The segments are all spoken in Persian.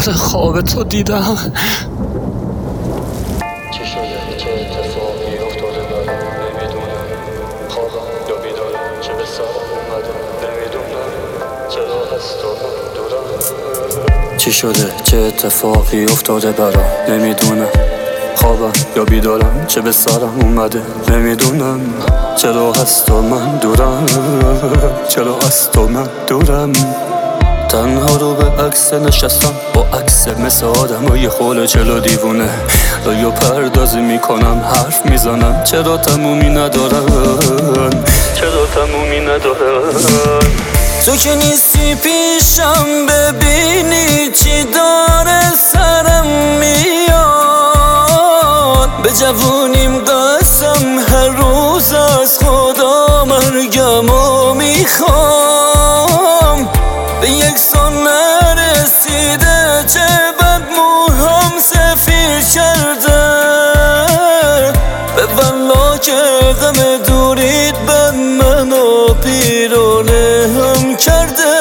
مثل خواب تو دیدم. چی شده؟ چه اتفاقی افتاده برام نمیدونم. خوابم یا بیدارم، چه به سرم اومده نمیدونم. چرا هست و من دورم. چی شده؟ چه اتفاقی افتاده برام نمیدونم. خوابم یا بیدارم، چه به سرم اومده نمیدونم. چرا هست و من دورم. چرا هست و من دورم. تنها رو به عکس نشستم، با عکس مثل آدمای خول چلو دیوونه. یا پردازی میکنم، حرف میزنم، چرا تمومی ندارن. چرا تمومی ندارن. تو که نیستی پیشم، ببینی چی داره سرم میاد. به جوونیم قسم، هر روز از خدا مرگمو میخوام. به یکسان نرسیده، چه بد موهام سفید کرده. به والله که غم دورید بد منو پیرانه هم کرده.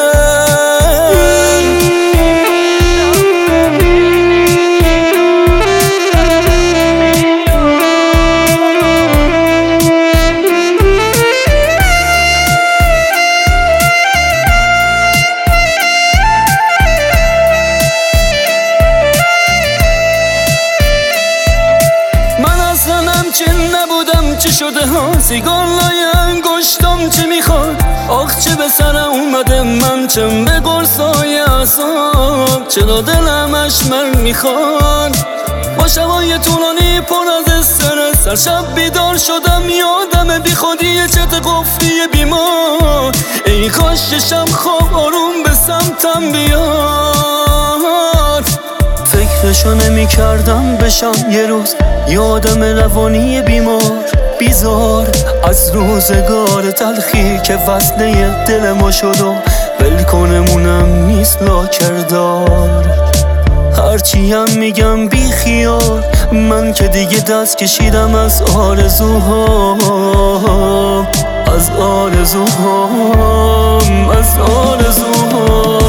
همچین نبودم، چی شده ها؟ سیگار لای انگشتم چی میخواد؟ آخ چه به سرم اومده، من چم به قرصای اعصاب. چرا دلم اشمر میخواد؟ با شبای طولانی پر از استرس، هر شب بیدار شدم یادم بی خودی چت قفلی بیمار. ای کاش ششم خواب آروم به سمتم بیاد. فکرشو نمی کردم بشم یه روز یادم روانی بیمار بیزار. از روزگار تلخی که وزنه دل ما شد و ولکنمونم نیست لاکردار. هرچی هم میگم بی خیال، من که دیگه دست کشیدم از آرزوهام. از آرزوهام، از آرزوهام.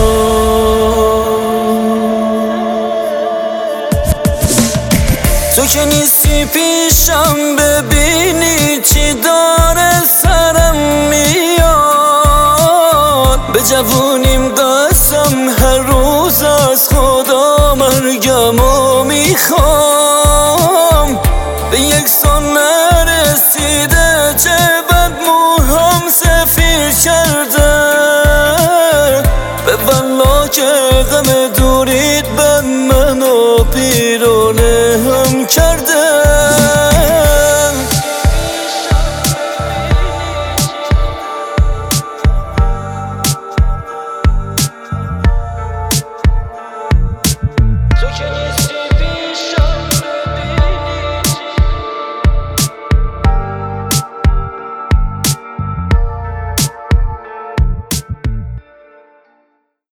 تو که نیستی پیشم، ببینی چی داره سرم میاد. به جوونیم قسم،